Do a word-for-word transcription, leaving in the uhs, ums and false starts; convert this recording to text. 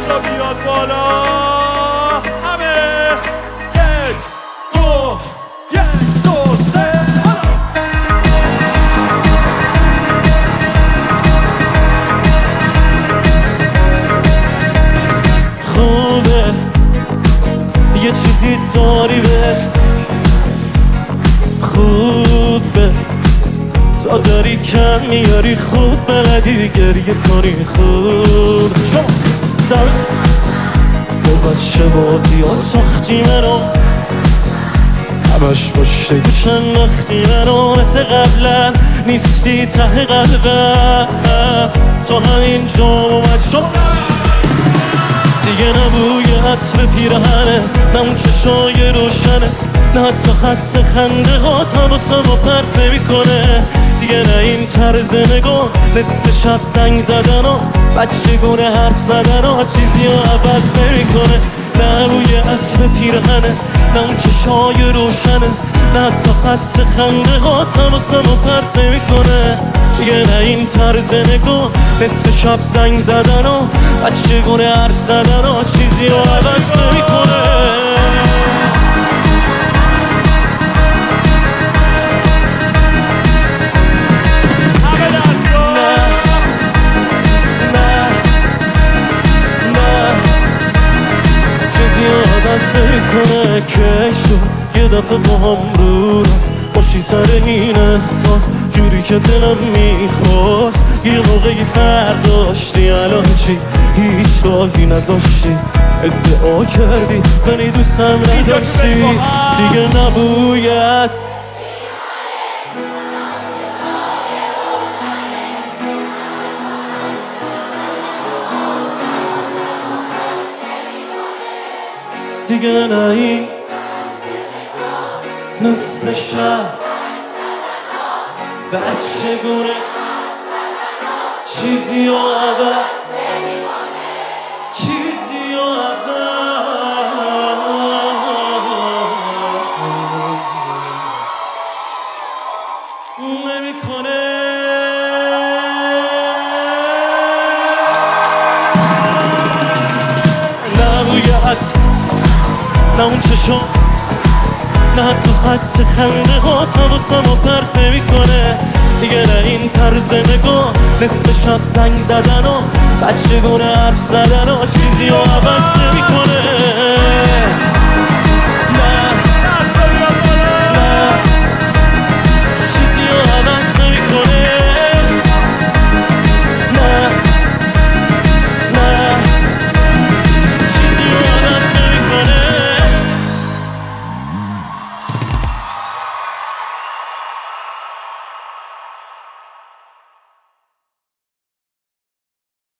دستا بیاد بالا همه. یک دو یک دو سه خوبه یه چیزی داری بهش، خوبه تا داری کم میاری، خوب بلدی گریه کنی، خوب شما در با بچه بازیات ساختی منو، همش پشت گوشم وقتی منو، مثل قبلا نیستی ته قلبم، تا همین جا اومد شما دیگه نبوی عطر پیرهنه، نه اون چشای روشنه، نه حتی خط خنده هات حواسم رو پرت نمی کنه دیگه، نه این طرز نگاه نصف شب زنگ زدن و بچه گونه حرف زدن و چیزی رو عوض نمی کنه، نه بوی عطر پیرهنه، نه اون چشای روشنه، نه حتی خط خنده هات حواسم رو پرت نمی کنه دیگه، نه این طرز نگاه نصف شب زنگ زدن و بچه گونه حرف زدن و چیزی رو عوض نمی کنه. کنه که شد یه دفعه با هم رو راست باشی سر این احساس، جوری که دلم میخواست، یه موقعی فرق داشتی الان چی هیچ راهی نذاشتی، ادعا کردی منی دوستم نداشتی دیگه نبوید دیگه، نه این نصف شب بچه گونه چیزی و عوض چیزی و عوض نمی کنه. نبوید نه اون چشم، نه حتی خط خنده هات حواسم رو پرت نمی کنه دیگه، نه این طرز نگاه نصف شب زنگ زدن و بچه گونه حرف زدن و چیزی رو عوض نمی کنه.